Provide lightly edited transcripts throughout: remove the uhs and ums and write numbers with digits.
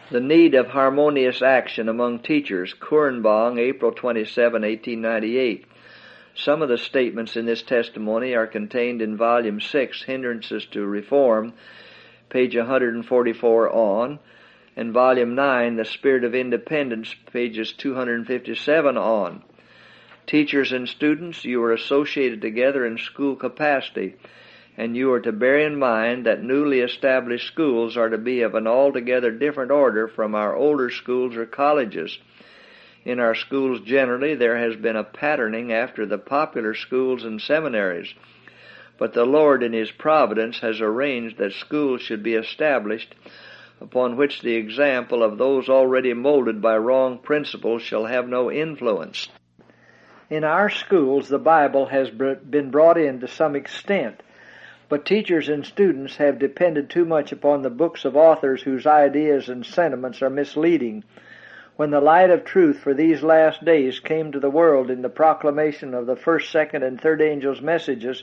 The need of harmonious action among teachers, Kurenbong, April 27, 1898. Some of the statements in this testimony are contained in Volume 6, Hindrances to Reform, page 144 on, and Volume 9, The Spirit of Independence, pages 257 on. Teachers and students, you are associated together in school capacity, and you are to bear in mind that newly established schools are to be of an altogether different order from our older schools or colleges. In our schools generally there has been a patterning after the popular schools and seminaries, but the Lord in His providence has arranged that schools should be established upon which the example of those already molded by wrong principles shall have no influence. In our schools the Bible has been brought in to some extent, but teachers and students have depended too much upon the books of authors whose ideas and sentiments are misleading. When the light of truth for these last days came to the world in the proclamation of the first, second, and third angels' messages,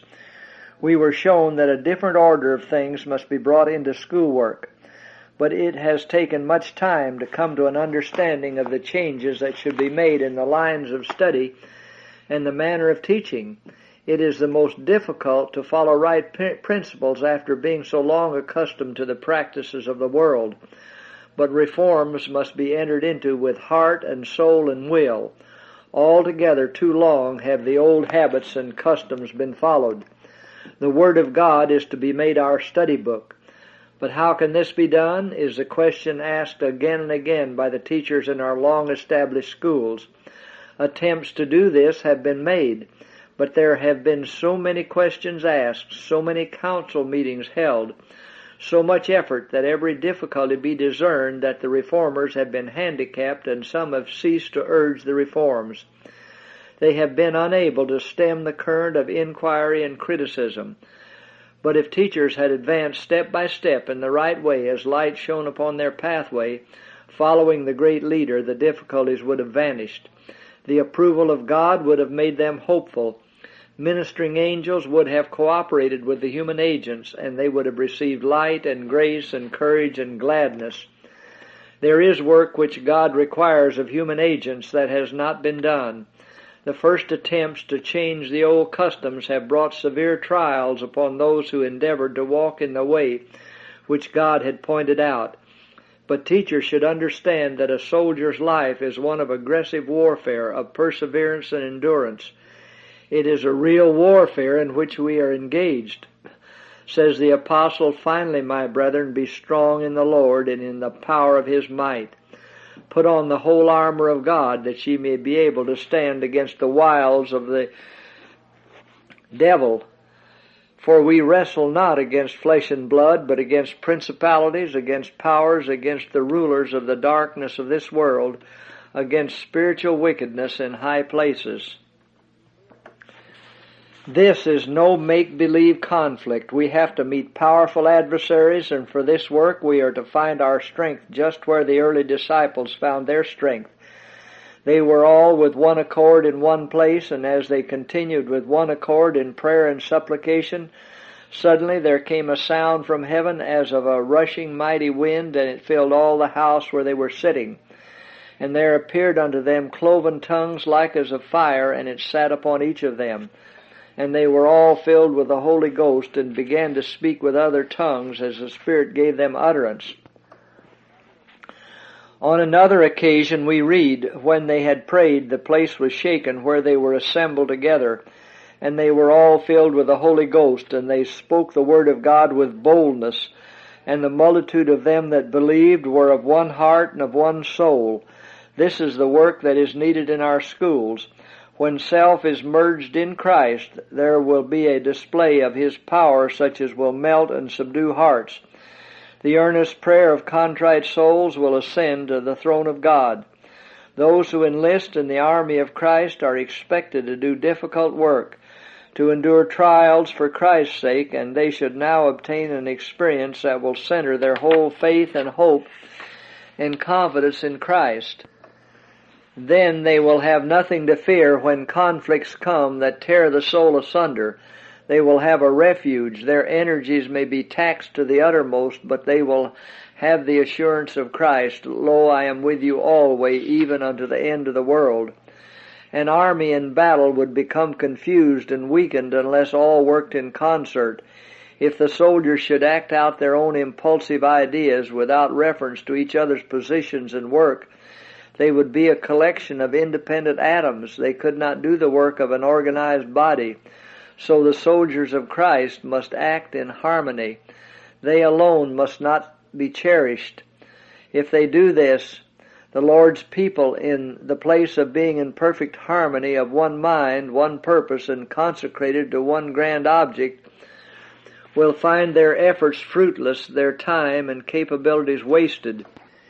we were shown that a different order of things must be brought into schoolwork. But it has taken much time to come to an understanding of the changes that should be made in the lines of study and the manner of teaching. It is the most difficult to follow right principles after being so long accustomed to the practices of the world. But reforms must be entered into with heart and soul and will. Altogether too long have the old habits and customs been followed. The Word of God is to be made our study book. But how can this be done is the question asked again and again by the teachers in our long-established schools. Attempts to do this have been made, but there have been so many questions asked, so many council meetings held, so much effort that every difficulty be discerned that the reformers have been handicapped and some have ceased to urge the reforms. They have been unable to stem the current of inquiry and criticism. But if teachers had advanced step by step in the right way as light shone upon their pathway, following the great leader, the difficulties would have vanished. The approval of God would have made them hopeful. Ministering angels would have cooperated with the human agents, and they would have received light and grace and courage and gladness. There is work which God requires of human agents that has not been done. The first attempts to change the old customs have brought severe trials upon those who endeavored to walk in the way which God had pointed out. But teachers should understand that a soldier's life is one of aggressive warfare, of perseverance and endurance. It is a real warfare in which we are engaged. Says the apostle, "Finally, my brethren, be strong in the Lord and in the power of His might. Put on the whole armor of God, that ye may be able to stand against the wiles of the devil. For we wrestle not against flesh and blood, but against principalities, against powers, against the rulers of the darkness of this world, against spiritual wickedness in high places." This is no make-believe conflict. We have to meet powerful adversaries, and for this work we are to find our strength just where the early disciples found their strength. They were all with one accord in one place, and as they continued with one accord in prayer and supplication, suddenly there came a sound from heaven as of a rushing mighty wind, and it filled all the house where they were sitting. And there appeared unto them cloven tongues like as of fire, and it sat upon each of them. And they were all filled with the Holy Ghost, and began to speak with other tongues as the Spirit gave them utterance. On another occasion we read, when they had prayed, the place was shaken where they were assembled together, and they were all filled with the Holy Ghost, and they spoke the word of God with boldness. And the multitude of them that believed were of one heart and of one soul. This is the work that is needed in our schools. When self is merged in Christ, there will be a display of His power such as will melt and subdue hearts. The earnest prayer of contrite souls will ascend to the throne of God. Those who enlist in the army of Christ are expected to do difficult work, to endure trials for Christ's sake, and they should now obtain an experience that will center their whole faith and hope and confidence in Christ. Then they will have nothing to fear when conflicts come that tear the soul asunder. They will have a refuge. Their energies may be taxed to the uttermost, but they will have the assurance of Christ, lo, I am with you always, even unto the end of the world. An army in battle would become confused and weakened unless all worked in concert. If the soldiers should act out their own impulsive ideas without reference to each other's positions and work, they would be a collection of independent atoms. They could not do the work of an organized body. So the soldiers of Christ must act in harmony. They alone must not be cherished. If they do this, the Lord's people, in the place of being in perfect harmony of one mind, one purpose, and consecrated to one grand object, will find their efforts fruitless, their time and capabilities wasted.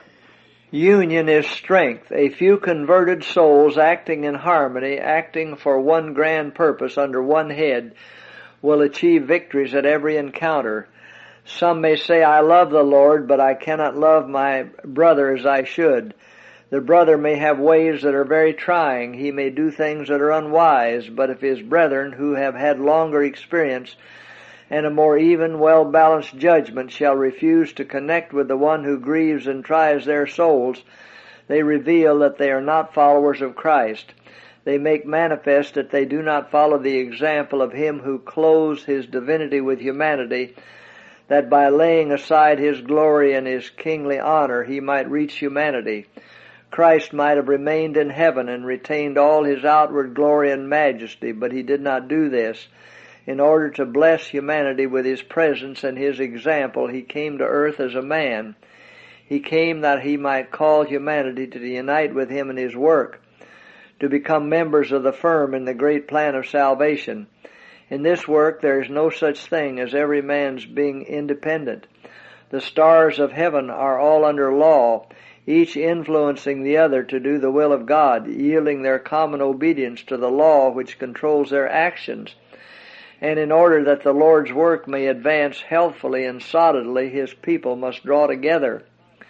Union is strength. A few converted souls acting in harmony, acting for one grand purpose under one head, will achieve victories at every encounter. Some may say, I love the Lord, but I cannot love my brother as I should. The brother may have ways that are very trying. He may do things that are unwise, but if his brethren, who have had longer experience and a more even, well-balanced judgment, shall refuse to connect with the one who grieves and tries their souls, they reveal that they are not followers of Christ. They make manifest that they do not follow the example of Him who clothes His divinity with humanity, that by laying aside His glory and His kingly honor He might reach humanity. Christ might have remained in heaven and retained all His outward glory and majesty, but He did not do this. In order to bless humanity with His presence and His example, He came to earth as a man. He came that He might call humanity to unite with Him in His work, to become members of the firm in the great plan of salvation. In this work there is no such thing as every man's being independent. The stars of heaven are all under law, each influencing the other to do the will of God, yielding their common obedience to the law which controls their actions. And in order that the Lord's work may advance healthfully and solidly, His people must draw together.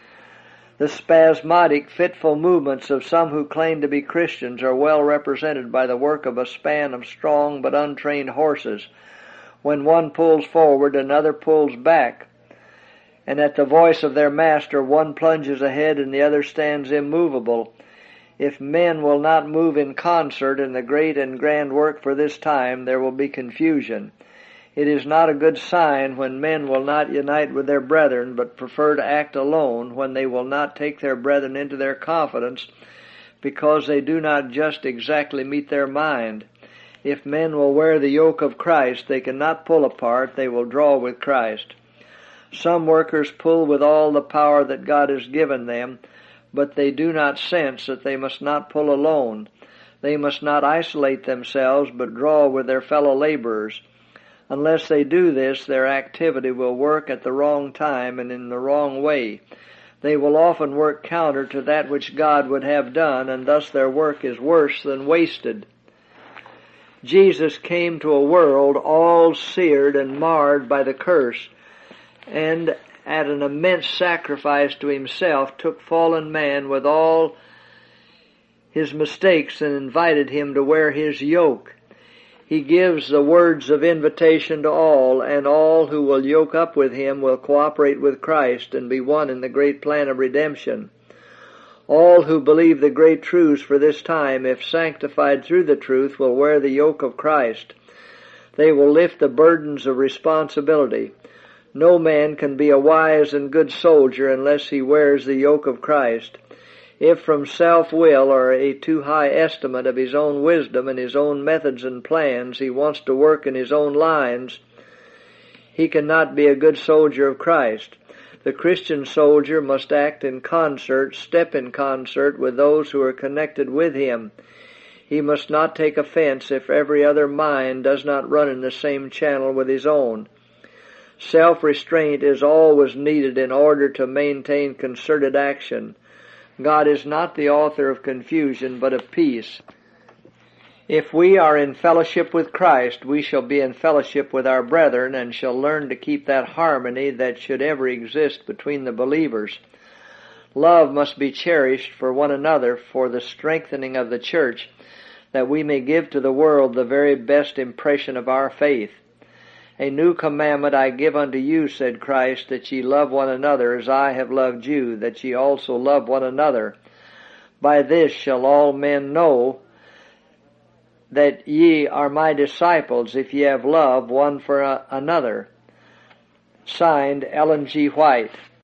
The spasmodic, fitful movements of some who claim to be Christians are well represented by the work of a span of strong but untrained horses. When one pulls forward, another pulls back, and at the voice of their master, one plunges ahead and the other stands immovable. If men will not move in concert in the great and grand work for this time, there will be confusion. It is not a good sign when men will not unite with their brethren, but prefer to act alone, when they will not take their brethren into their confidence, because they do not just exactly meet their mind. If men will wear the yoke of Christ, they cannot pull apart, they will draw with Christ. Some workers pull with all the power that God has given them, but they do not sense that they must not pull alone. They must not isolate themselves, but draw with their fellow laborers. Unless they do this, their activity will work at the wrong time and in the wrong way. They will often work counter to that which God would have done, and thus their work is worse than wasted. Jesus came to a world all seared and marred by the curse, and at an immense sacrifice to Himself took fallen man with all his mistakes and invited him to wear His yoke. He gives the words of invitation to all, and all who will yoke up with Him will cooperate with Christ and be one in the great plan of redemption. All who believe the great truths for this time, if sanctified through the truth, will wear the yoke of Christ. They will lift the burdens of responsibility. No man can be a wise and good soldier unless he wears the yoke of Christ. If from self-will or a too high estimate of his own wisdom and his own methods and plans he wants to work in his own lines, he cannot be a good soldier of Christ. The Christian soldier must act in concert, step in concert with those who are connected with him. He must not take offense if every other mind does not run in the same channel with his own. Self-restraint is always needed in order to maintain concerted action. God is not the author of confusion, but of peace. If we are in fellowship with Christ, we shall be in fellowship with our brethren and shall learn to keep that harmony that should ever exist between the believers. Love must be cherished for one another for the strengthening of the church, that we may give to the world the very best impression of our faith. A new commandment I give unto you, said Christ, that ye love one another as I have loved you, that ye also love one another. By this shall all men know that ye are my disciples, if ye have love one for another. Signed, Ellen G. White.